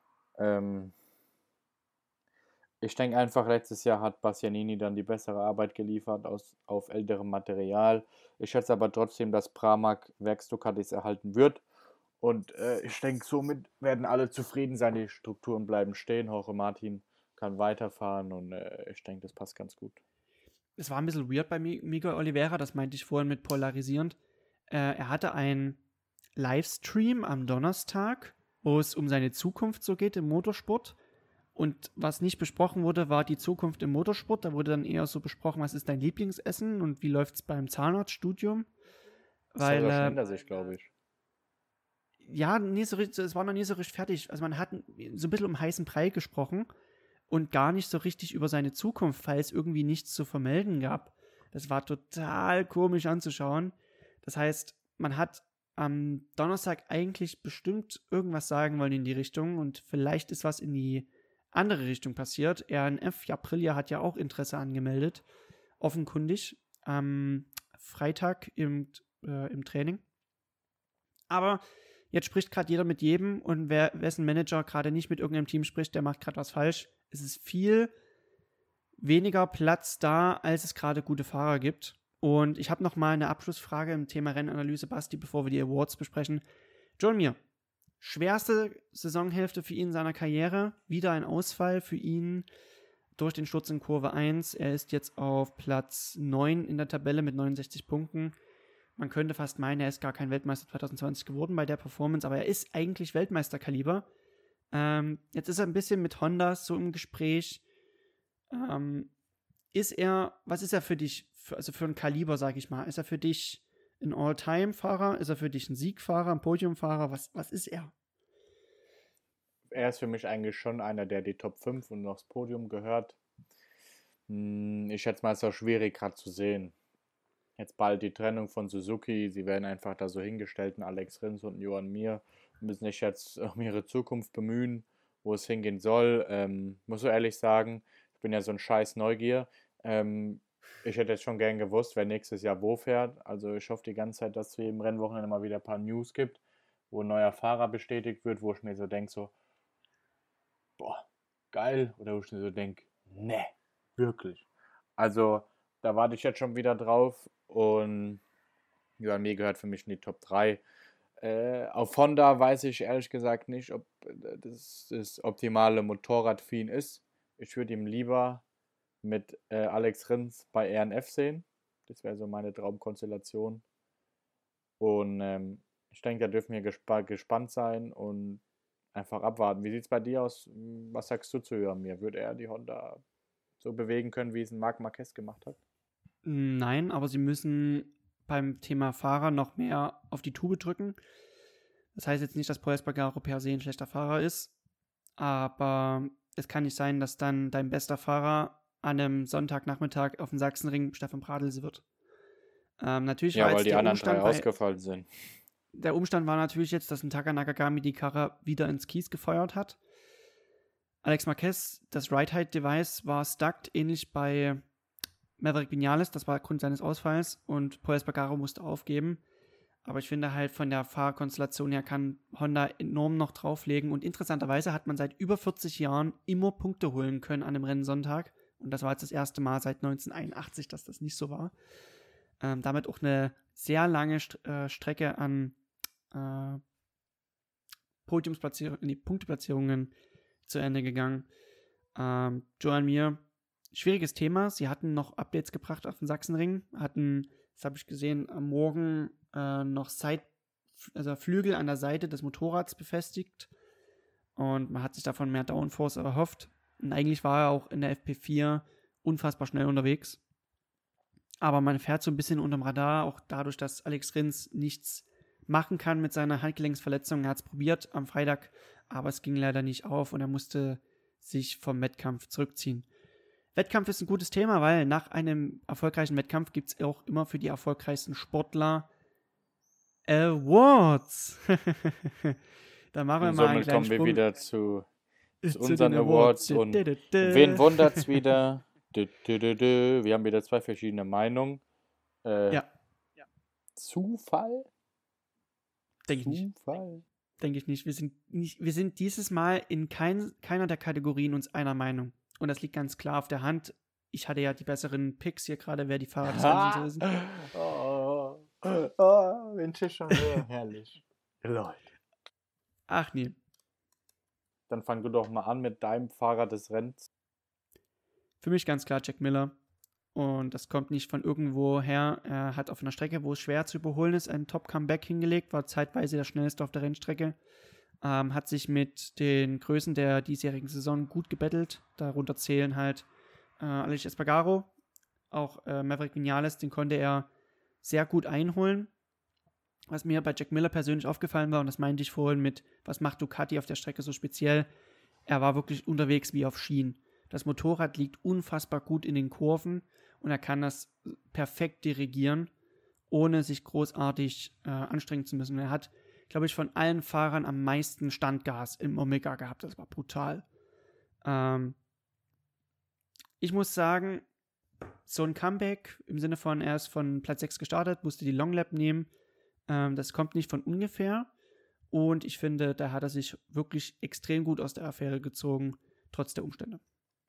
Ich denke einfach, letztes Jahr hat Bastianini dann die bessere Arbeit geliefert auf älterem Material. Ich schätze aber trotzdem, dass Pramac Werks-Ducatis erhalten wird. Und ich denke, somit werden alle zufrieden sein, die Strukturen bleiben stehen. Jorge Martin kann weiterfahren und ich denke, das passt ganz gut. Es war ein bisschen weird bei Miguel Oliveira, das meinte ich vorhin mit polarisierend. Er hatte einen Livestream am Donnerstag, wo es um seine Zukunft so geht im Motorsport. Und was nicht besprochen wurde, war die Zukunft im Motorsport. Da wurde dann eher so besprochen, was ist dein Lieblingsessen und wie läuft es beim Zahnarztstudium. Das hat er schon hinter sich, glaube ich. Ja, es war noch nie so richtig fertig. Also man hat so ein bisschen um heißen Brei gesprochen und gar nicht so richtig über seine Zukunft, weil es irgendwie nichts zu vermelden gab. Das war total komisch anzuschauen. Das heißt, man hat am Donnerstag eigentlich bestimmt irgendwas sagen wollen in die Richtung und vielleicht ist was in die andere Richtung passiert. RNF, Aprilia hat ja auch Interesse angemeldet, offenkundig, am Freitag im Training. Aber jetzt spricht gerade jeder mit jedem und wessen Manager gerade nicht mit irgendeinem Team spricht, der macht gerade was falsch. Es ist viel weniger Platz da, als es gerade gute Fahrer gibt. Und ich habe noch mal eine Abschlussfrage im Thema Rennanalyse, Basti, bevor wir die Awards besprechen. John Mir, schwerste Saisonhälfte für ihn in seiner Karriere. Wieder ein Ausfall für ihn durch den Sturz in Kurve 1. Er ist jetzt auf Platz 9 in der Tabelle mit 69 Punkten. Man könnte fast meinen, er ist gar kein Weltmeister 2020 geworden bei der Performance, aber er ist eigentlich Weltmeisterkaliber. Jetzt ist er ein bisschen mit Honda so im Gespräch. Was ist er für dich, also für ein Kaliber, sag ich mal? Ist er für dich ein All-Time-Fahrer? Ist er für dich ein Siegfahrer, ein Podiumfahrer? Was ist er? Er ist für mich eigentlich schon einer, der die Top 5 und noch das Podium gehört. Ich schätze mal, es ist auch schwierig gerade zu sehen. Jetzt bald die Trennung von Suzuki. Sie werden einfach da so hingestellt, ein Alex Rins und ein Johann Mir. Müssen sich jetzt um ihre Zukunft bemühen, wo es hingehen soll. Muss so ehrlich sagen, ich bin ja so ein scheiß Neugier. Ich hätte jetzt schon gern gewusst, wer nächstes Jahr wo fährt. Also ich hoffe die ganze Zeit, dass es für jedem Rennwochenende mal wieder ein paar News gibt, wo ein neuer Fahrer bestätigt wird, wo ich mir so denke, so, boah, geil. Oder wo ich mir so denke, ne, wirklich. Also da warte ich jetzt schon wieder drauf. Und Johann Mir gehört für mich in die Top 3. Auf Honda weiß ich ehrlich gesagt nicht, ob das optimale Motorrad für ihn ist. Ich würde ihn lieber mit Alex Rins bei RNF sehen. Das wäre so meine Traumkonstellation. Und ich denke, da dürfen wir gespannt sein und einfach abwarten. Wie sieht es bei dir aus? Was sagst du zu Johann Mir? Würde er die Honda so bewegen können, wie es ein Marc Marquez gemacht hat? Nein, aber sie müssen beim Thema Fahrer noch mehr auf die Tube drücken. Das heißt jetzt nicht, dass Paul Espargaro per se ein schlechter Fahrer ist, aber es kann nicht sein, dass dann dein bester Fahrer an einem Sonntagnachmittag auf dem Sachsenring Stefan Bradl wird. Natürlich Ja, war weil jetzt die der anderen 3 Umstand, weil ausgefallen sind. der Umstand war natürlich jetzt, dass ein Taka Nakagami die Karre wieder ins Kies gefeuert hat. Alex Marquez, das Ride-Height-Device war stuck, ähnlich bei Maverick Vinales, das war Grund seines Ausfalls, und Pol Espargaro musste aufgeben. Aber ich finde halt, von der Fahrkonstellation her kann Honda enorm noch drauflegen. Und interessanterweise hat man seit über 40 Jahren immer Punkte holen können an einem Rennsonntag. Und das war jetzt das erste Mal seit 1981, dass das nicht so war. Damit auch eine sehr lange Strecke an Punkteplatzierungen zu Ende gegangen. Joan Mir, schwieriges Thema. Sie hatten noch Updates gebracht auf den Sachsenring, hatten, das habe ich gesehen, am Morgen noch Flügel an der Seite des Motorrads befestigt und man hat sich davon mehr Downforce erhofft. Und eigentlich war er auch in der FP4 unfassbar schnell unterwegs. Aber man fährt so ein bisschen unterm Radar, auch dadurch, dass Alex Rins nichts machen kann mit seiner Handgelenksverletzung. Er hat es probiert am Freitag, aber es ging leider nicht auf und er musste sich vom Wettkampf zurückziehen. Wettkampf ist ein gutes Thema, weil nach einem erfolgreichen Wettkampf gibt es auch immer für die erfolgreichsten Sportler Awards. Da machen wir Und mal einen somit kleinen kommen wir Sprung wieder zu zu unseren den Awards. Und wen wundert's wieder? Wir haben wieder 2 verschiedene Meinungen. Ja, Zufall? denke ich nicht. Zufall? Denke ich nicht. Wir sind dieses Mal in keiner der Kategorien uns einer Meinung. Und das liegt ganz klar auf der Hand. Ich hatte ja die besseren Picks hier gerade, wer die Fahrer des Rennens sind. Mensch, schon wieder herrlich. Leute. Ach nee. Dann fang du doch mal an mit deinem Fahrer des Rennens. Für mich ganz klar Jack Miller. Und das kommt nicht von irgendwo her. Er hat auf einer Strecke, wo es schwer zu überholen ist, ein Top-Comeback hingelegt, war zeitweise der schnellste auf der Rennstrecke. Hat sich mit den Größen der diesjährigen Saison gut gebettelt. Darunter zählen halt Aleix Espargaro, auch Maverick Vinales, den konnte er sehr gut einholen. Was mir bei Jack Miller persönlich aufgefallen war, und das meinte ich vorhin mit, was macht Ducati auf der Strecke so speziell, er war wirklich unterwegs wie auf Schienen. Das Motorrad liegt unfassbar gut in den Kurven und er kann das perfekt dirigieren, ohne sich großartig anstrengen zu müssen. Er hat, glaube ich, von allen Fahrern am meisten Standgas im Omega gehabt. Das war brutal. Ich muss sagen, so ein Comeback im Sinne von, er ist von Platz 6 gestartet, musste die Long Lap nehmen. Das kommt nicht von ungefähr. Und ich finde, da hat er sich wirklich extrem gut aus der Affäre gezogen, trotz der Umstände.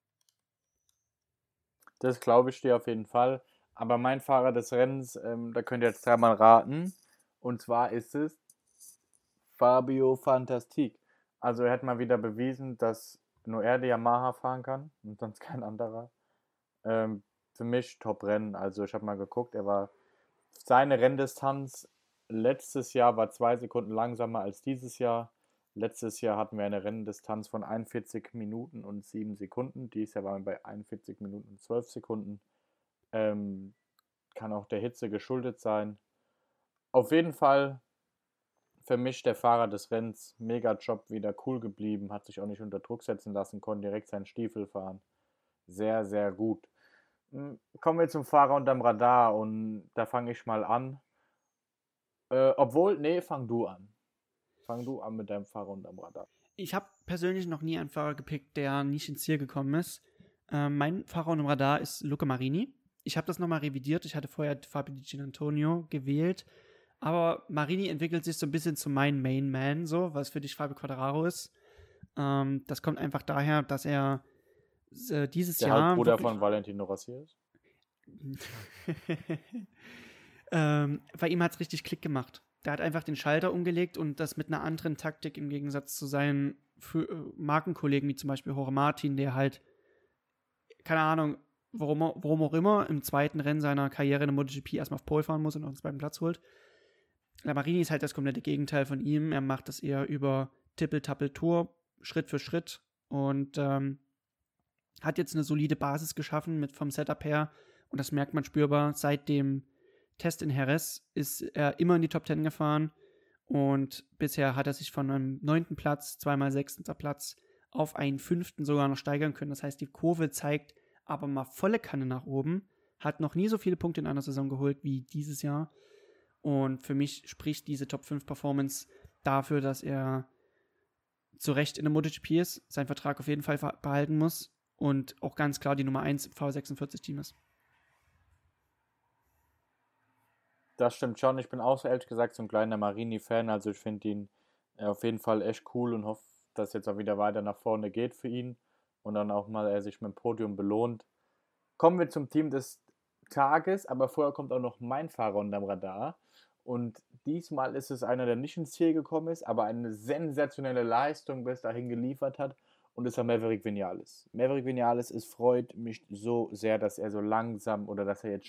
Das glaube ich dir auf jeden Fall. Aber mein Fahrer des Rennens, da könnt ihr jetzt 3-mal raten. Und zwar ist es Fabio Fantastic. Also er hat mal wieder bewiesen, dass nur er die Yamaha fahren kann und sonst kein anderer. Für mich Top-Rennen. Also ich habe mal geguckt, seine Renndistanz letztes Jahr war 2 Sekunden langsamer als dieses Jahr. Letztes Jahr hatten wir eine Renndistanz von 41 Minuten und 7 Sekunden. Dieses Jahr waren wir bei 41 Minuten und 12 Sekunden. Kann auch der Hitze geschuldet sein. Auf jeden Fall für mich der Fahrer des Rennens. Mega Job, wieder cool geblieben, hat sich auch nicht unter Druck setzen lassen, konnte direkt seinen Stiefel fahren. Sehr, sehr gut. Kommen wir zum Fahrer unterm Radar und da fange ich mal an. Fang du an. Fang du an mit deinem Fahrer unterm Radar. Ich habe persönlich noch nie einen Fahrer gepickt, der nicht ins Ziel gekommen ist. Mein Fahrer unterm Radar ist Luca Marini. Ich habe das nochmal revidiert. Ich hatte vorher Fabio Di Giannantonio gewählt. Aber Marini entwickelt sich so ein bisschen zu meinem Main Man, so, was für dich Fabio Quartararo ist. Das kommt einfach daher, dass er dieses der Jahr. Der Halbbruder von Valentino Rossi ist. Bei ihm hat es richtig Klick gemacht. Der hat einfach den Schalter umgelegt und das mit einer anderen Taktik im Gegensatz zu seinen Markenkollegen, wie zum Beispiel Jorge Martin, der halt, keine Ahnung, warum auch immer, im zweiten Rennen seiner Karriere in der MotoGP erstmal auf Pole fahren muss und noch den zweiten Platz holt. La Marini ist halt das komplette Gegenteil von ihm. Er macht das eher über Tippel-Tappel-Tour, Schritt für Schritt und hat jetzt eine solide Basis geschaffen vom Setup her und das merkt man spürbar. Seit dem Test in Jerez ist er immer in die Top 10 gefahren und bisher hat er sich von einem 9. Platz, 2-mal 6. Platz auf einen 5. sogar noch steigern können. Das heißt, die Kurve zeigt aber mal volle Kanne nach oben, hat noch nie so viele Punkte in einer Saison geholt wie dieses Jahr. Und für mich spricht diese Top-5-Performance dafür, dass er zu Recht in der MotoGP ist, seinen Vertrag auf jeden Fall behalten muss und auch ganz klar die Nummer 1 im V46-Team ist. Das stimmt schon. Ich bin auch so ehrlich gesagt so ein kleiner Marini-Fan. Also ich finde ihn auf jeden Fall echt cool und hoffe, dass jetzt auch wieder weiter nach vorne geht für ihn und dann auch mal er sich mit dem Podium belohnt. Kommen wir zum Team des Tages, aber vorher kommt auch noch mein Fahrer unterm Radar. Und diesmal ist es einer, der nicht ins Ziel gekommen ist, aber eine sensationelle Leistung bis dahin geliefert hat. Und ist ja Maverick Vinales. Maverick Vinales, es freut mich so sehr, dass er so langsam oder dass er jetzt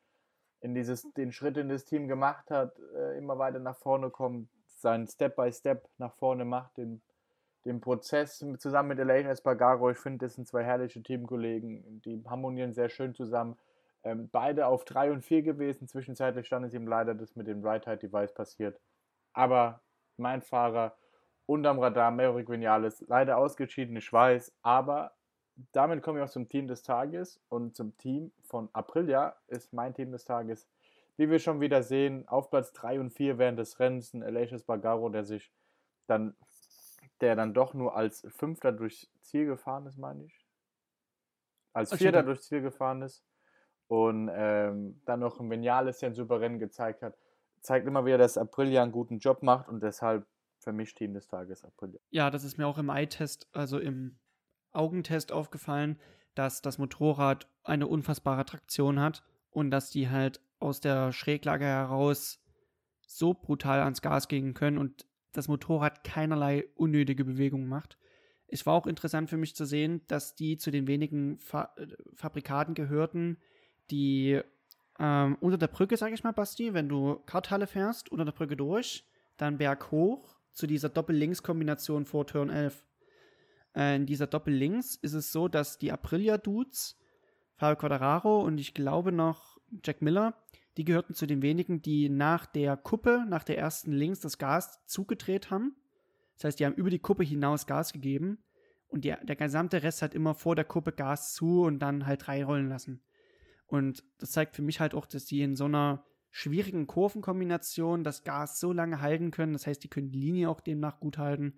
den Schritt in das Team gemacht hat, immer weiter nach vorne kommt, seinen Step-by-Step nach vorne macht, den Prozess zusammen mit Elaine Espargaro. Ich finde, das sind zwei herrliche Teamkollegen, die harmonieren sehr schön zusammen. Beide auf 3 und 4 gewesen. Zwischenzeitlich stand es ihm leider das mit dem Right-Height-Device passiert. Aber mein Fahrer unterm Radar, Maverick Vinales, leider ausgeschieden, ich weiß. Aber damit komme ich auch zum Team des Tages. Und zum Team von Aprilia ist mein Team des Tages, wie wir schon wieder sehen, auf Platz 3 und 4 während des Rennens ein Elaine Espargaro, dann der dann doch nur als Fünfter durchs Ziel gefahren ist, meine ich. Als Vierter durchs Ziel gefahren ist. Und dann noch ein Vinales, der ein super Rennen gezeigt hat. Zeigt immer wieder, dass Aprilia einen guten Job macht und deshalb für mich Team des Tages Aprilia. Ja, das ist mir auch im Eye-Test, also im Augentest aufgefallen, dass das Motorrad eine unfassbare Traktion hat und dass die halt aus der Schräglage heraus so brutal ans Gas gehen können und das Motorrad keinerlei unnötige Bewegungen macht. Es war auch interessant für mich zu sehen, dass die zu den wenigen Fabrikaten gehörten, die unter der Brücke, sag ich mal, Basti, wenn du Karthalle fährst, unter der Brücke durch, dann berghoch zu dieser Doppel-Links-Kombination vor Turn 11. In dieser Doppel-Links ist es so, dass die Aprilia-Dudes, Fabio Quartararo und ich glaube noch Jack Miller, die gehörten zu den wenigen, die nach der Kuppe, nach der ersten Links, das Gas zugedreht haben. Das heißt, die haben über die Kuppe hinaus Gas gegeben und der gesamte Rest hat immer vor der Kuppe Gas zu und dann halt reinrollen lassen. Und das zeigt für mich halt auch, dass die in so einer schwierigen Kurvenkombination das Gas so lange halten können. Das heißt, die können die Linie auch demnach gut halten.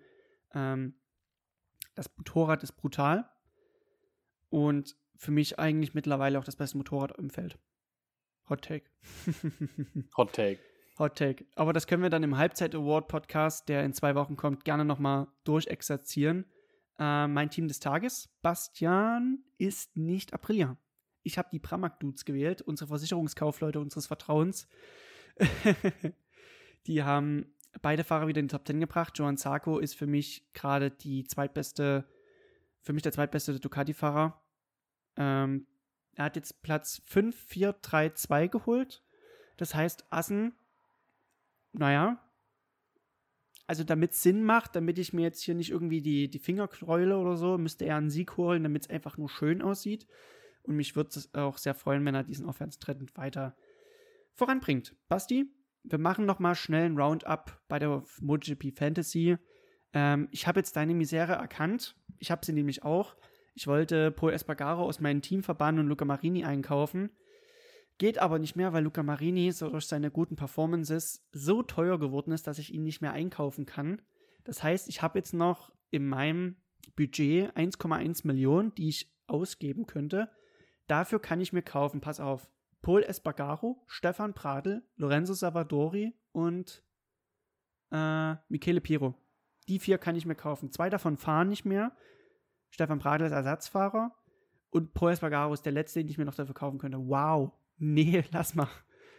Das Motorrad ist brutal und für mich eigentlich mittlerweile auch das beste Motorrad im Feld. Hot Take. Hot Take. Hot Take. Aber das können wir dann im Halbzeit-Award-Podcast, der in 2 Wochen kommt, gerne nochmal durchexerzieren. Mein Team des Tages, Bastian, ist nicht Aprilia. Ich habe die Pramac-Dudes gewählt, unsere Versicherungskaufleute unseres Vertrauens. Die haben beide Fahrer wieder in die Top 10 gebracht. Johann Zarco ist für mich gerade der zweitbeste Ducati-Fahrer. Er hat jetzt Platz 5, 4, 3, 2 geholt. Das heißt, Assen, naja, also damit es Sinn macht, damit ich mir jetzt hier nicht irgendwie die Finger kräule oder so, müsste er einen Sieg holen, damit es einfach nur schön aussieht. Und mich würde es auch sehr freuen, wenn er diesen Aufwärtstrend weiter voranbringt. Basti, wir machen nochmal schnell einen Roundup bei der MotoGP Fantasy. Ich habe jetzt deine Misere erkannt. Ich habe sie nämlich auch. Ich wollte Pol Espargaro aus meinem Team verbannen und Luca Marini einkaufen. Geht aber nicht mehr, weil Luca Marini so durch seine guten Performances so teuer geworden ist, dass ich ihn nicht mehr einkaufen kann. Das heißt, ich habe jetzt noch in meinem Budget 1,1 Millionen, die ich ausgeben könnte. Dafür kann ich mir kaufen, pass auf, Pol Espargaro, Stefan Bradl, Lorenzo Savadori und Michele Pirro. Die 4 kann ich mir kaufen. 2 davon fahren nicht mehr. Stefan Bradl ist Ersatzfahrer und Pol Espargaro ist der letzte, den ich mir noch dafür kaufen könnte. Wow. Nee, lass mal.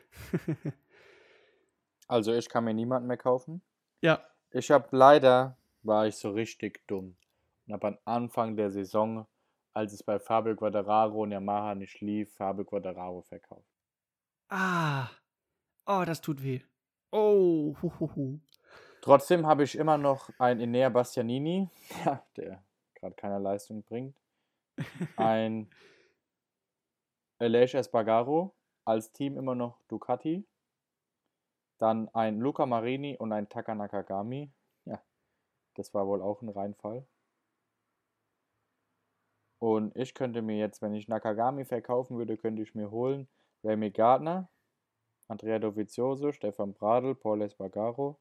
Also ich kann mir niemanden mehr kaufen. Ja. War ich so richtig dumm und habe am Anfang der Saison, als es bei Fabio Quartararo und Yamaha nicht lief, Fabio Quartararo verkauft. Oh, das tut weh. Oh, Trotzdem habe ich immer noch einen Enea Bastianini, der gerade keine Leistung bringt. Ein Aleix Espargaro, als Team immer noch Ducati. Dann ein Luca Marini und ein Taka Nakagami. Ja, das war wohl auch ein Reinfall. Und ich könnte mir jetzt, wenn ich Nakagami verkaufen würde, könnte ich mir holen Remy Gardner, Andrea Dovizioso, Stefan Bradl, Paul Espargaro.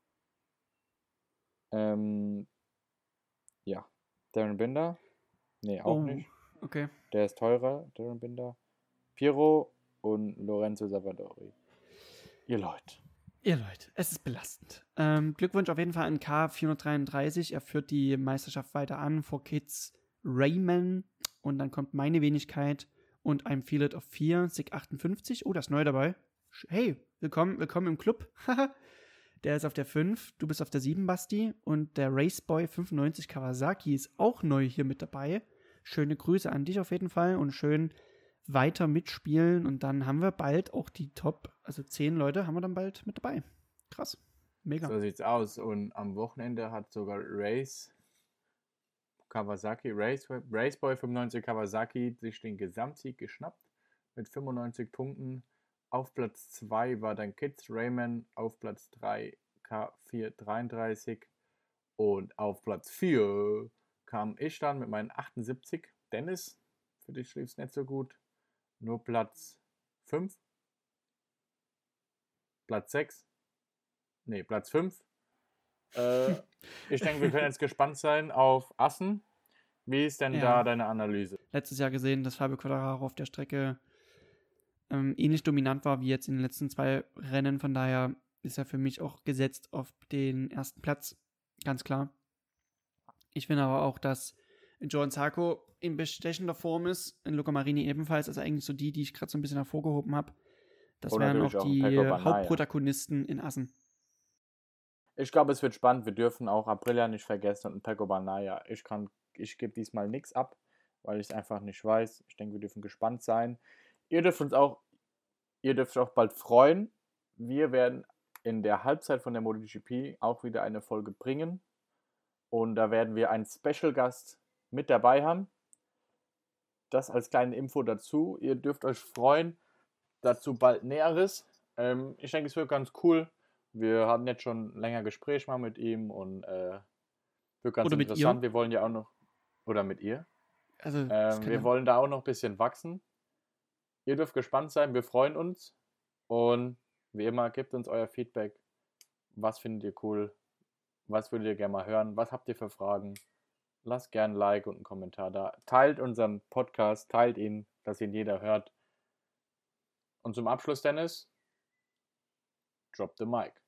Ja, Darren Binder. Nee, auch Oh, nicht. okay. Der ist teurer, Darren Binder. Piro und Lorenzo Savadori. Ihr Leute. Ihr Leute, es ist belastend. Glückwunsch auf jeden Fall an K433. Er führt die Meisterschaft weiter an vor Kids Rayman. Und dann kommt meine Wenigkeit und I'm Feel It auf 4, Sig 58. Oh, das ist neu dabei. Hey, willkommen im Club. Der ist auf der 5, du bist auf der 7, Basti. Und der Raceboy 95 Kawasaki ist auch neu hier mit dabei. Schöne Grüße an dich auf jeden Fall und schön weiter mitspielen. Und dann haben wir bald auch die Top, also 10 Leute haben wir dann bald mit dabei. Krass. Mega. So sieht's aus. Und am Wochenende hat sogar Raceboy 95 Kawasaki sich den Gesamtsieg geschnappt mit 95 Punkten. Auf Platz 2 war dann Kids Rayman, auf Platz 3 K433 und auf Platz 4 kam ich dann mit meinen 78. Dennis, für dich lief es nicht so gut. Nur Platz 5. Platz 6. Nee, Platz 5. Ich denke, wir können jetzt gespannt sein auf Assen. Wie ist denn da deine Analyse? Letztes Jahr gesehen, dass Fabio Quartararo auf der Strecke ähnlich dominant war wie jetzt in den letzten 2 Rennen. Von daher ist er für mich auch gesetzt auf den ersten Platz. Ganz klar. Ich finde aber auch, dass Joan Zarco in bestechender Form ist. In Luca Marini ebenfalls. Also eigentlich so die ich gerade so ein bisschen hervorgehoben habe. Das wären auch die Hauptprotagonisten in Assen. Ich glaube, es wird spannend. Wir dürfen auch Aprilia nicht vergessen und Pecco Bagnaia. Ich gebe diesmal nichts ab, weil ich es einfach nicht weiß. Ich denke, wir dürfen gespannt sein. Ihr dürft euch auch bald freuen. Wir werden in der Halbzeit von der MotoGP auch wieder eine Folge bringen. Und da werden wir einen Special-Gast mit dabei haben. Das als kleine Info dazu. Ihr dürft euch freuen. Dazu bald Näheres. Ich denke, es wird ganz cool. Wir hatten jetzt schon länger Gespräch mal mit ihm und wird ganz interessant. Wir wollen ja auch noch, oder mit ihr. Also, wir wollen da auch noch ein bisschen wachsen. Ihr dürft gespannt sein, wir freuen uns. Und wie immer, gebt uns euer Feedback. Was findet ihr cool? Was würdet ihr gerne mal hören? Was habt ihr für Fragen? Lasst gerne ein Like und einen Kommentar da. Teilt unseren Podcast, teilt ihn, dass ihn jeder hört. Und zum Abschluss, Dennis, drop the mic.